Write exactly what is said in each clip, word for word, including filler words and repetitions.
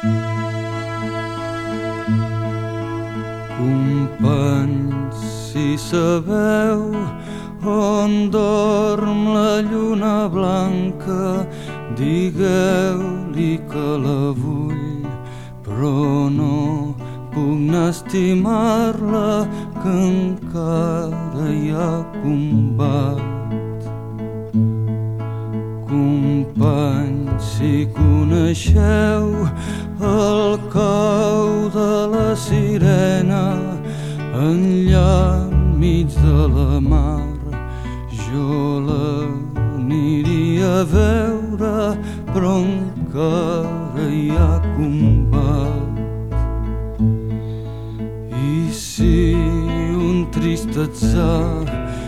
Companys, si sabeu on dorm la lluna blanca, digueu-li que la vull, però no puc anar a estimar-la, que encara hi ha combat. Companys, si coneixeu el cau de la sirena enllà enmig de la mar, jo l'aniria a veure, però encara hi ha combat. I si un trist atzar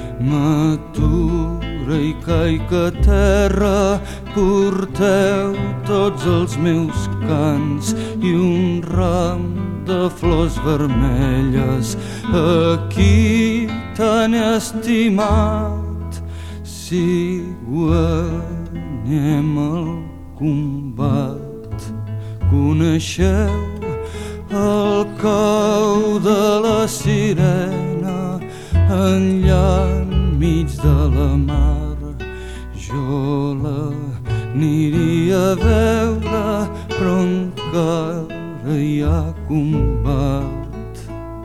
m'atura i caic a terra, porteu tots els meus cants i un ram de flors vermelles. Aquí tan estimat, si guanyem el combat. Coneixeu el cau de la sirena enllà enmig de la mar, jo l'aniria a veure, però encara hi ha combat.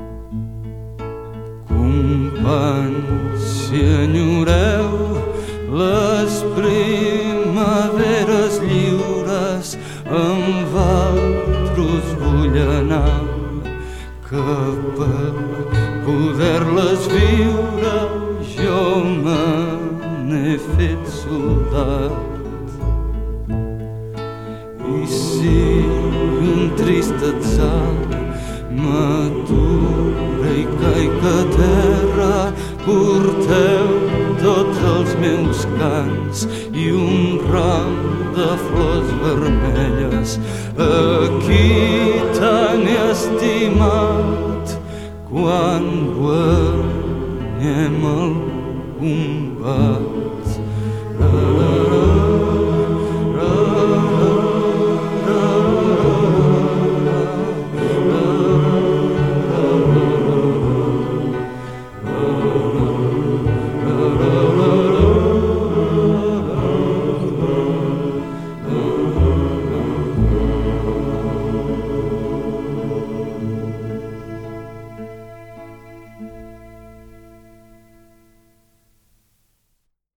Companys, si enyoreu les primaveres lliures, amb altres vull anar, que per poder-les viure jo me n'he fet soldat. I si un trist atzar m'atura i caic a terra, porteu tots els meus cants i un ram de flors vermelles. Aquí tan estimat, quan guanyem el combat.